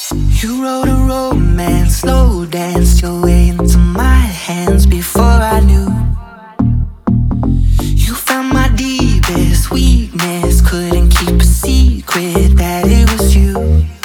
You wrote a romance, slow danced your way into my hands before I knew. You found my deepest weakness, couldn't keep a secret that it was you.